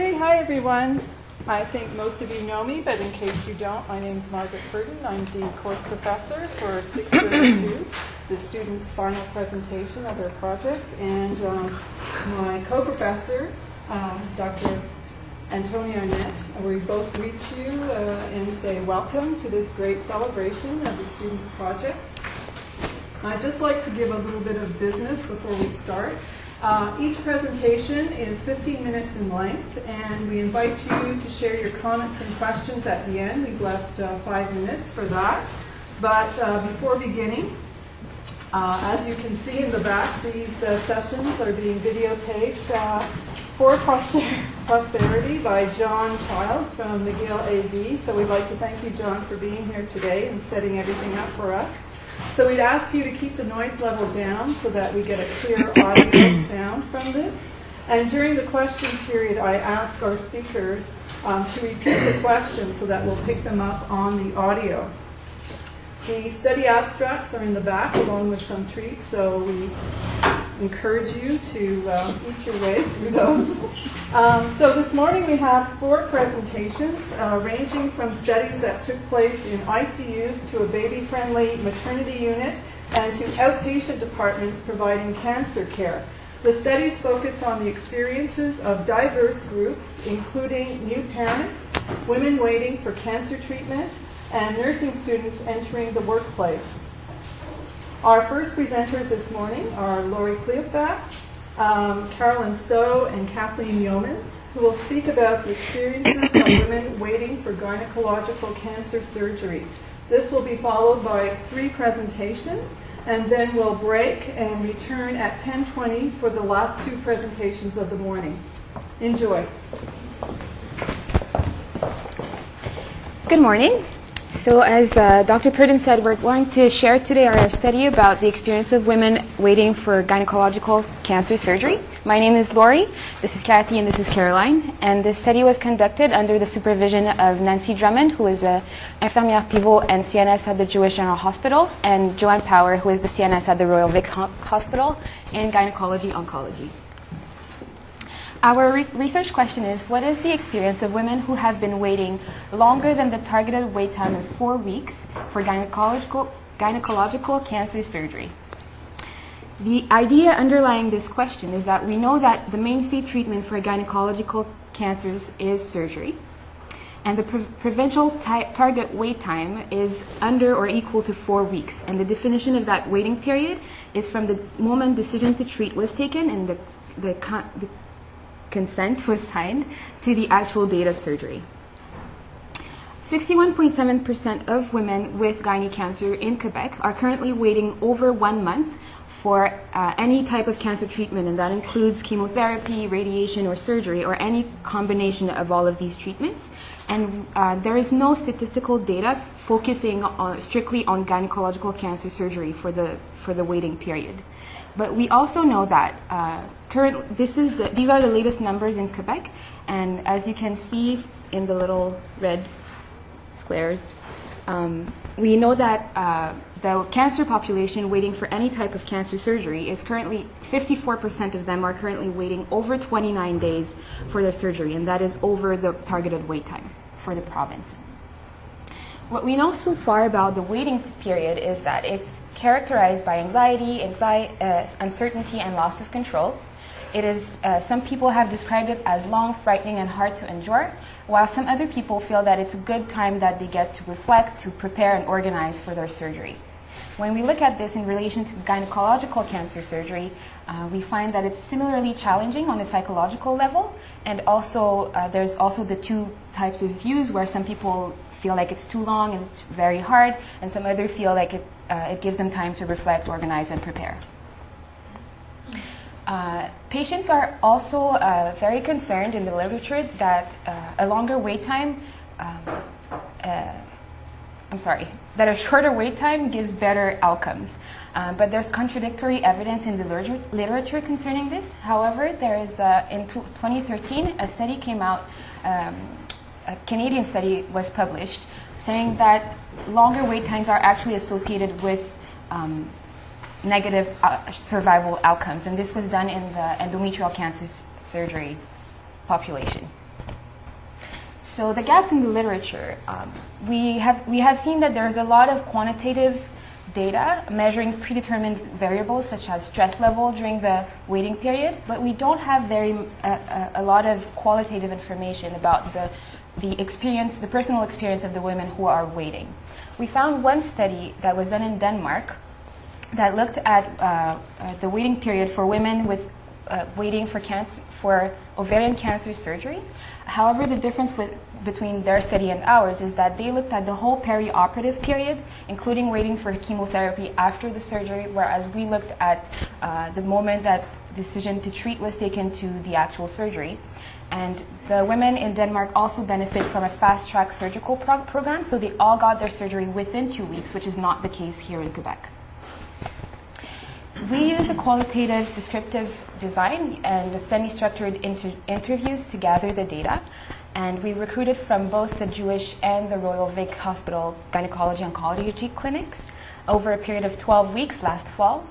Okay, hi everyone. I think most of you know me, but in case you don't, my name is Margaret Purdon. I'm the course professor for 632, the students' final presentation of their projects, and my co-professor, Dr. Antonia Arnett. We both greet you and say welcome to this great celebration of the students' projects. I'd just like to give a little bit of business before we start. Each presentation is 15 minutes in length, and we invite you to share your comments and questions at the end. We've left 5 minutes for that. But before beginning, as you can see in the back, these sessions are being videotaped for posterity by John Childs from McGill AV. So we'd like to thank you, John, for being here today and setting everything up for us. So we'd ask you to keep the noise level down so that we get a clear audio sound from this. And during the question period, I ask our speakers to repeat the questions so that we'll pick them up on the audio. The study abstracts are in the back along with some treats, so we encourage you to eat your way through those. So this morning we have 4 presentations ranging from studies that took place in ICUs to a baby-friendly maternity unit and to outpatient departments providing cancer care. The studies focus on the experiences of diverse groups, including new parents, women waiting for cancer treatment, and nursing students entering the workplace. Our first presenters this morning are Laurie Cleofat, Carolyn Stowe, and Kathleen Yeomans, who will speak about the experiences of women waiting for gynecological cancer surgery. This will be followed by 3 presentations, and then we'll break and return at 10:20 for the last 2 presentations of the morning. Enjoy. Good morning. So as Dr. Purdon said, we're going to share today our study about the experience of women waiting for gynecological cancer surgery. My name is Laurie, this is Kathy, and this is Caroline. And this study was conducted under the supervision of Nancy Drummond, who is an infirmière pivot and CNS at the Jewish General Hospital, and Joanne Power, who is the CNS at the Royal Vic Hospital in gynecology oncology. Our research question is, what is the experience of women who have been waiting longer than the targeted wait time of 4 weeks for gynecological cancer surgery? The idea underlying this question is that we know that the mainstay treatment for gynecological cancers is surgery, and the provincial target wait time is under or equal to 4 weeks, and the definition of that waiting period is from the moment decision to treat was taken and the consent was signed to the actual date of surgery. 61.7% of women with gynae cancer in Quebec are currently waiting over 1 month for any type of cancer treatment, and that includes chemotherapy, radiation, or surgery, or any combination of all of these treatments. And there is no statistical data focusing strictly on gynecological cancer surgery for the waiting period. But we also know that these are the latest numbers in Quebec, and as you can see in the little red squares, we know that the cancer population waiting for any type of cancer surgery is currently 54% of them are currently waiting over 29 days for their surgery, and that is over the targeted wait time for the province. What we know so far about the waiting period is that it's characterized by anxiety, uncertainty, and loss of control. It is, some people have described it as long, frightening, and hard to endure, while some other people feel that it's a good time that they get to reflect, to prepare, and organize for their surgery. When we look at this in relation to gynecological cancer surgery, we find that it's similarly challenging on a psychological level, and also there's also the 2 types of views where some people feel like it's too long and it's very hard, and some others feel like it gives them time to reflect, organize, and prepare. Patients are also very concerned in the literature that a longer wait time, that a shorter wait time gives better outcomes. But there's contradictory evidence in the literature concerning this. However, there is, in 2013, a study came out, a Canadian study was published saying that longer wait times are actually associated with negative survival outcomes, and this was done in the endometrial cancer surgery population. So the gaps in the literature, we have seen that there's a lot of quantitative data measuring predetermined variables such as stress level during the waiting period, but we don't have a lot of qualitative information about the personal experience of the women who are waiting. We found one study that was done in Denmark that looked at the waiting period for women with waiting for ovarian cancer surgery. However, the difference between their study and ours is that they looked at the whole perioperative period, including waiting for chemotherapy after the surgery, whereas we looked at the moment that decision to treat was taken to the actual surgery. And the women in Denmark also benefit from a fast-track surgical program, so they all got their surgery within 2 weeks, which is not the case here in Quebec. We used a qualitative descriptive design and semi-structured interviews to gather the data. And we recruited from both the Jewish and the Royal Vic Hospital Gynecology Oncology clinics over a period of 12 weeks last fall.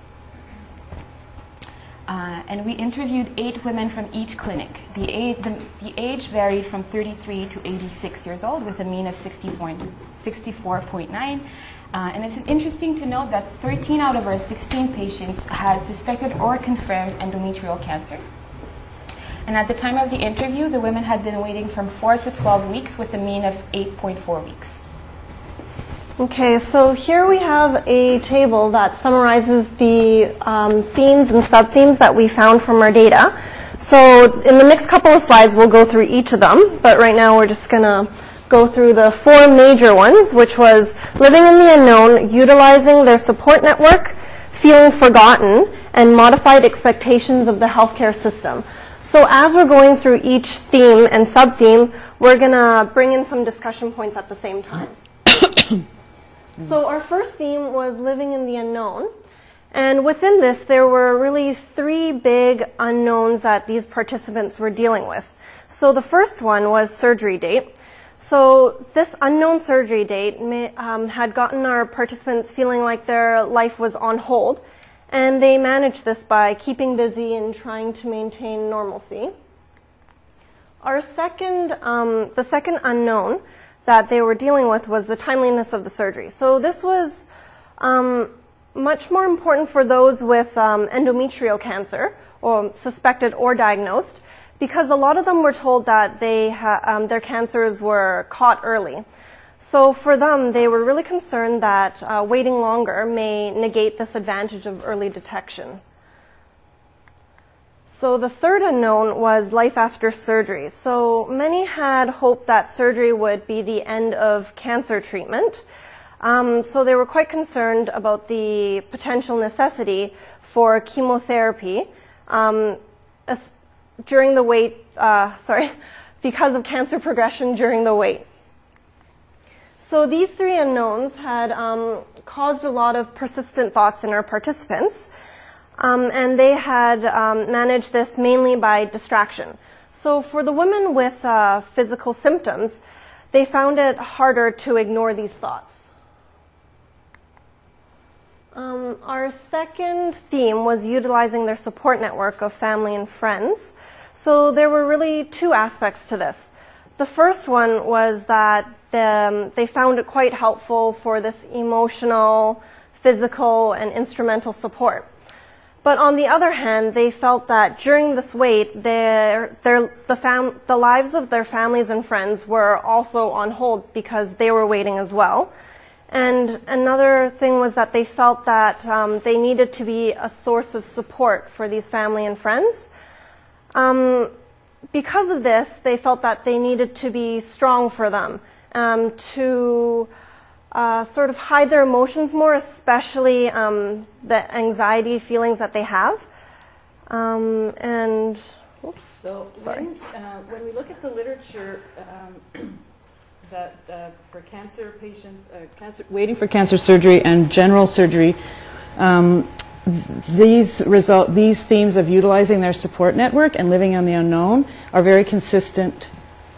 And we interviewed 8 women from each clinic. The age varied from 33 to 86 years old with a mean of 64.9. And it's interesting to note that 13 out of our 16 patients had suspected or confirmed endometrial cancer. And at the time of the interview, the women had been waiting from 4 to 12 weeks with a mean of 8.4 weeks. Okay, so here we have a table that summarizes the themes and sub-themes that we found from our data. So in the next couple of slides, we'll go through each of them, but right now we're just going to go through the 4 major ones, which was living in the unknown, utilizing their support network, feeling forgotten, and modified expectations of the healthcare system. So as we're going through each theme and sub-theme, we're going to bring in some discussion points at the same time. So our first theme was living in the unknown. And within this, there were really 3 big unknowns that these participants were dealing with. So the first one was surgery date. So this unknown surgery date had gotten our participants feeling like their life was on hold. And they managed this by keeping busy and trying to maintain normalcy. The second unknown that they were dealing with was the timeliness of the surgery. So this was much more important for those with endometrial cancer, or suspected or diagnosed, because a lot of them were told that their cancers were caught early. So for them, they were really concerned that waiting longer may negate this advantage of early detection. So the third unknown was life after surgery. So many had hoped that surgery would be the end of cancer treatment. So they were quite concerned about the potential necessity for chemotherapy during the wait, because of cancer progression during the wait. So these 3 unknowns had caused a lot of persistent thoughts in our participants, and they had managed this mainly by distraction. So for the women with physical symptoms, they found it harder to ignore these thoughts. Our second theme was utilizing their support network of family and friends. So there were really 2 aspects to this. The first one was that they found it quite helpful for this emotional, physical, and instrumental support. But on the other hand, they felt that during this wait, the lives of their families and friends were also on hold because they were waiting as well. And another thing was that they felt that they needed to be a source of support for these family and friends. Because of this, they felt that they needed to be strong for them, to sort of hide their emotions more, especially the anxiety feelings that they have. When we look at the literature for cancer patients, waiting for cancer surgery and general surgery, these themes of utilizing their support network and living on the unknown are very consistent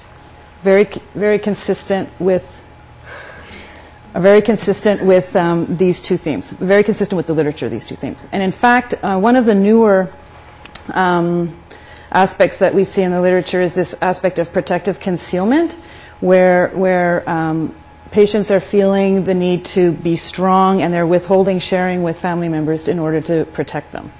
with these 2 themes, very consistent with the literature, these 2 themes. And in fact, one of the newer aspects that we see in the literature is this aspect of protective concealment, where patients are feeling the need to be strong and they're withholding sharing with family members in order to protect them.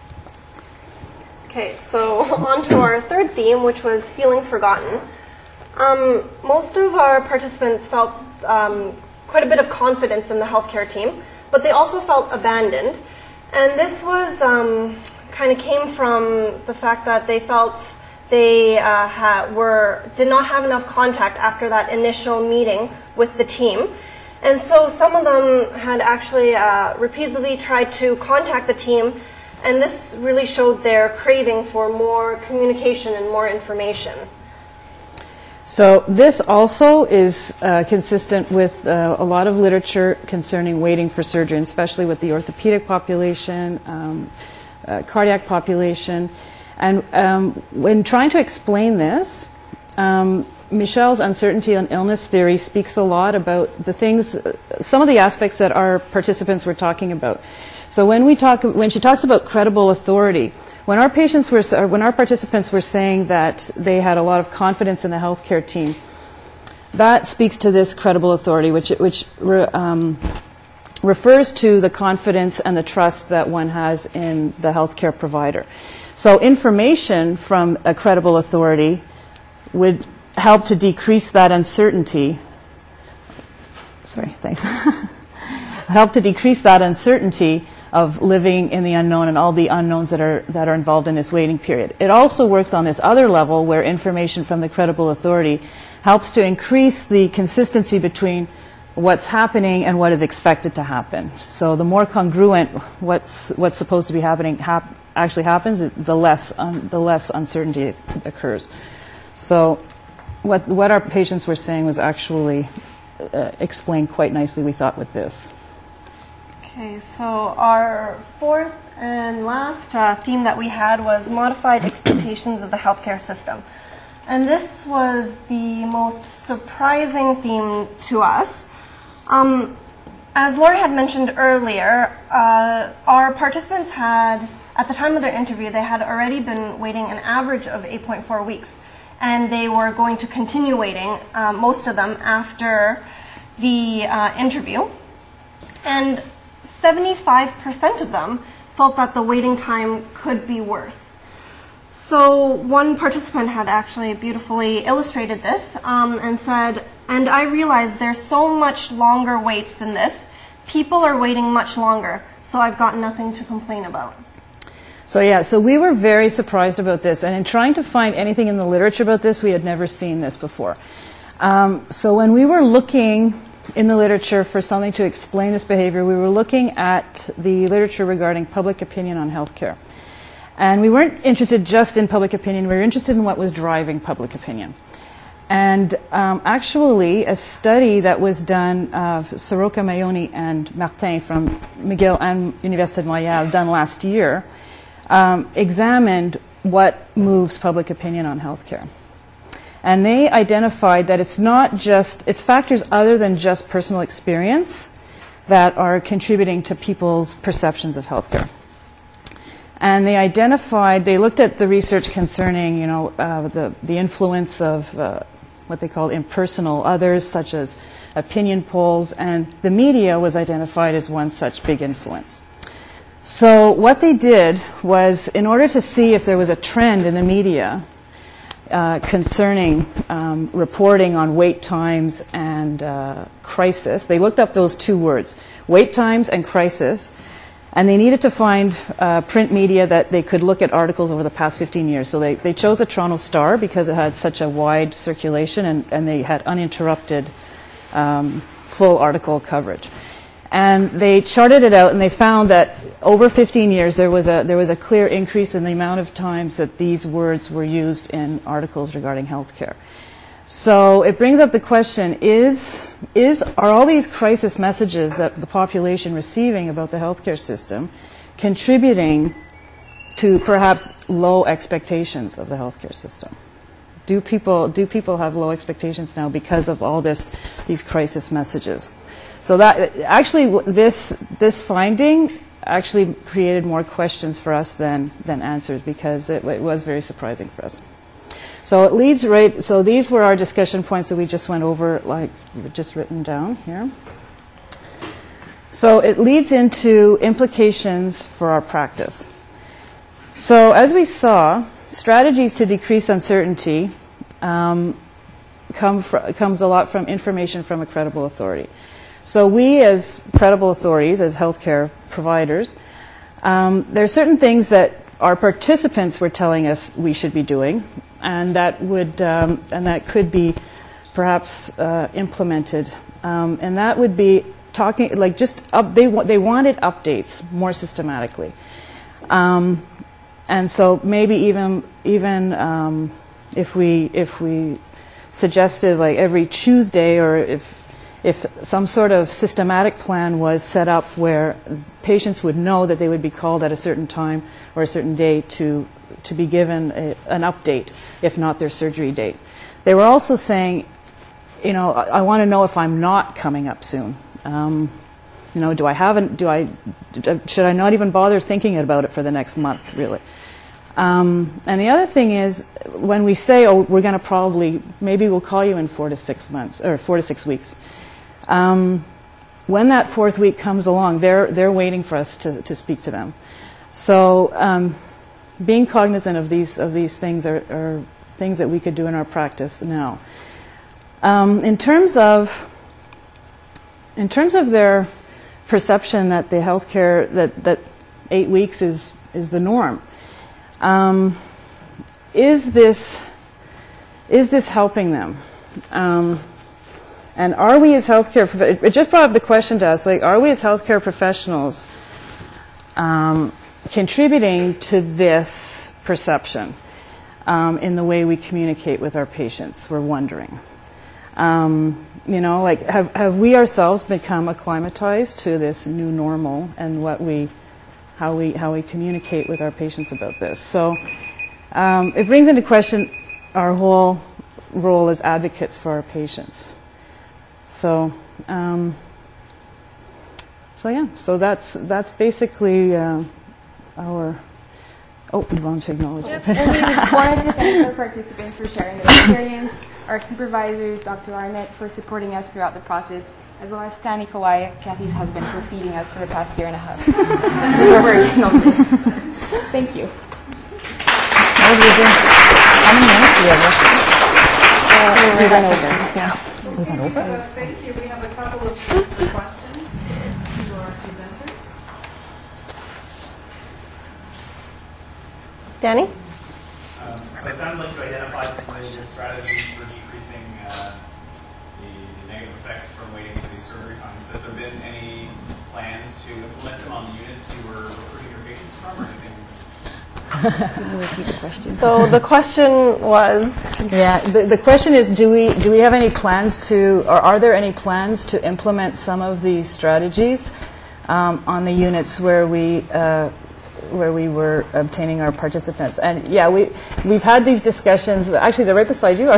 Okay, so on to our third theme, which was feeling forgotten. Most of our participants felt quite a bit of confidence in the healthcare team, but they also felt abandoned. And this was kind of came from the fact that they felt they did not have enough contact after that initial meeting with the team. And so some of them had actually repeatedly tried to contact the team, and this really showed their craving for more communication and more information. So this also is consistent with a lot of literature concerning waiting for surgery, and especially with the orthopedic population, cardiac population. And when trying to explain this, Michel's uncertainty on illness theory speaks a lot about the things, some of the aspects that our participants were talking about. So when she talks about credible authority, when our participants were saying that they had a lot of confidence in the healthcare team, that speaks to this credible authority, which refers to the confidence and the trust that one has in the healthcare provider. So information from a credible authority would help to decrease that uncertainty. Help to decrease that uncertainty of living in the unknown and all the unknowns that are involved in this waiting period. It also works on this other level where information from the credible authority helps to increase the consistency between what's happening and what is expected to happen. So the more congruent what's supposed to be happening actually happens, the less uncertainty occurs. So what our patients were saying was actually explained quite nicely, we thought, with this. Okay, so our fourth and last theme that we had was modified expectations of the healthcare system. And this was the most surprising theme to us. As Lori had mentioned earlier, our participants had, at the time of their interview, they had already been waiting an average of 8.4 weeks. And they were going to continue waiting, most of them, after the interview. And 75% of them felt that the waiting time could be worse. So one participant had actually beautifully illustrated this and said, "And I realize there's so much longer waits than this. People are waiting much longer, so I've got nothing to complain about." So we were very surprised about this, and in trying to find anything in the literature about this, we had never seen this before. So when we were looking in the literature for something to explain this behavior, we were looking at the literature regarding public opinion on healthcare. And we weren't interested just in public opinion, we were interested in what was driving public opinion. And actually, a study that was done, Soroka, Mayoni, and Martin from McGill and Université de Montréal, done last year, examined what moves public opinion on healthcare. And they identified that it's factors other than just personal experience that are contributing to people's perceptions of healthcare. And they looked at the research concerning, the influence of what they call impersonal others, such as opinion polls, and the media was identified as one such big influence. So what they did was, in order to see if there was a trend in the media concerning reporting on wait times and crisis, they looked up those two words, wait times and crisis, and they needed to find print media that they could look at articles over the past 15 years. So they chose the Toronto Star because it had such a wide circulation and they had uninterrupted full article coverage. And they charted it out, and they found that over 15 years there was a clear increase in the amount of times that these words were used in articles regarding healthcare. So it brings up the question, are all these crisis messages that the population receiving about the healthcare system contributing to perhaps low expectations of the healthcare system? Do people have low expectations now because of all these crisis messages? So that actually this finding actually created more questions for us than answers, because it was very surprising for us. So it leads right, so these were our discussion points that we just went over, like just written down here. So it leads into implications for our practice. So as we saw, strategies to decrease uncertainty comes a lot from information from a credible authority. So we, as credible authorities, as healthcare providers, there are certain things that our participants were telling us we should be doing, and that could be perhaps implemented, and that would be talking like they wanted updates more systematically, and so maybe even if we suggested like every Tuesday, or if some sort of systematic plan was set up where patients would know that they would be called at a certain time or a certain day to be given an update, if not their surgery date. They were also saying, I want to know if I'm not coming up soon. Should I not even bother thinking about it for the next month, really? And the other thing is, when we say, we're going to maybe we'll call you in 4 to 6 months, or 4 to 6 weeks. When that 4th week comes along, they're waiting for us to speak to them. So being cognizant of these things are things that we could do in our practice now. In terms of their perception that the healthcare that 8 weeks is the norm, is this helping them? And are we as healthcare, it just brought up the question to us, like, are we as healthcare professionals contributing to this perception in the way we communicate with our patients? We're wondering. Have we ourselves become acclimatized to this new normal and how we communicate with our patients about this? So it brings into question our whole role as advocates for our patients. So that's basically our. Oh, you want to acknowledge it? And we wanted to thank our participants for sharing their experience, our supervisors, Dr. Arnett, for supporting us throughout the process, as well as Stanley Kawai, Kathy's husband, for feeding us for the past year and a half. We were working on this. Thank you. How many minutes do we have left? We went over. Yeah. We went over? Thank you. We have a couple of questions to our presenter. Danny? So it sounds like you identified some of the strategies for decreasing the negative effects from waiting for these surgery times. Has there been any plans to implement them on the units you were recruiting your patients from, or anything? Can you repeat the question? So the question was... Yeah, the question is, do we have any plans or are there any plans to implement some of these strategies on the units where we were obtaining our participants? And yeah, we've had these discussions. Actually, they're right beside you.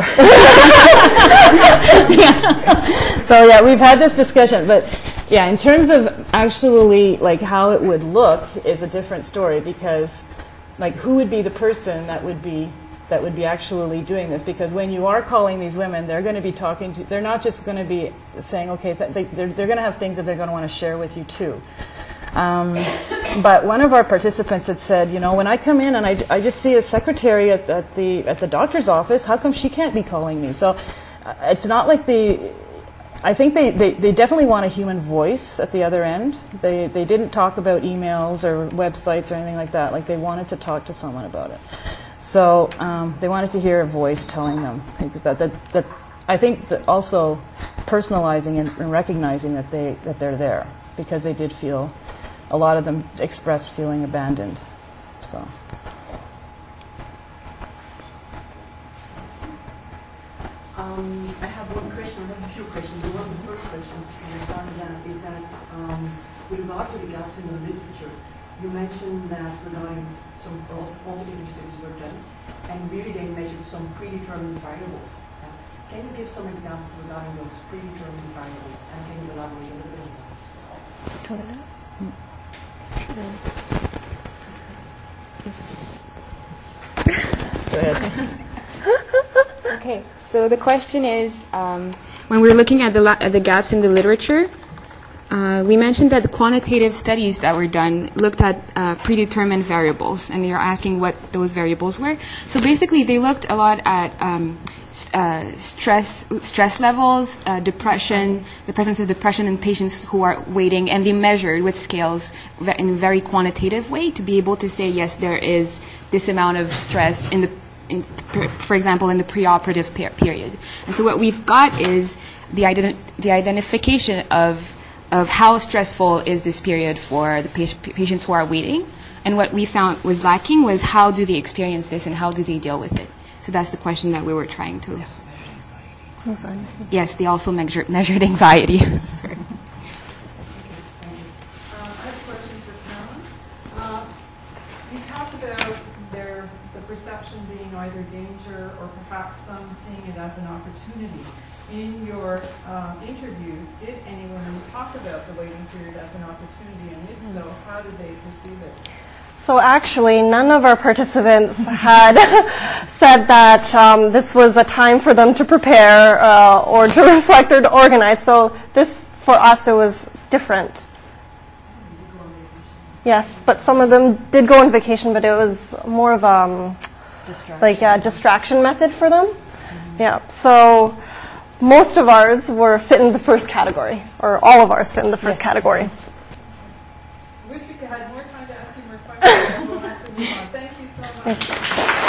So yeah, we've had this discussion, but yeah, in terms of actually like how it would look is a different story, because like who would be the person that would be actually doing this? Because when you are calling these women, they're going to be talking to. They're not just going to be saying, okay, they're going to have things that they're going to want to share with you too. But one of our participants had said, when I come in and I just see a secretary at the doctor's office, how come she can't be calling me? So it's not like I think they definitely want a human voice at the other end. They didn't talk about emails or websites or anything like that. Like they wanted to talk to someone about it. So they wanted to hear a voice telling them. That I think that also personalizing and recognizing that they're there, because they did feel. A lot of them expressed feeling abandoned. So. I have one question. I have a few questions. The first question is that with regard to the gaps in the literature, you mentioned that regarding some quantitative studies were done, and really they measured some predetermined variables. Can you give some examples regarding those predetermined variables, and can you elaborate a little bit on that? Okay, so the question is, when we're looking at the gaps in the literature, we mentioned that the quantitative studies that were done looked at predetermined variables, and you're asking what those variables were. So basically, they looked a lot at stress levels, depression, the presence of depression in patients who are waiting, and they measured with scales in a very quantitative way to be able to say, yes, there is this amount of stress for example, in the preoperative period. And so what we've got is the identification of how stressful is this period for the patients who are waiting. And what we found was lacking was how do they experience this and how do they deal with it. So that's the question that we were trying to. Yes, they also measured anxiety. Sorry. I have a question for Carolyn. You talked about the perception being either danger or perhaps some seeing it as an opportunity. In your interviews, did anyone talk about the waiting period as an opportunity, and if so, how did they perceive it? So actually, none of our participants had said that this was a time for them to prepare or to reflect or to organize. So this, for us, it was different. Yes, but some of them did go on vacation, but it was more of a distraction method for them. Yeah, so most of ours were fit in the first category, or all of ours fit in the first category. I wish we could have more time to ask you more questions, but we'll have to move on. Thank you so much.